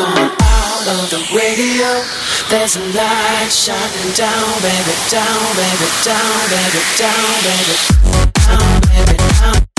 Out of the radio, there's a light shining down, baby, down, baby, down, baby, down, baby, down, baby, down.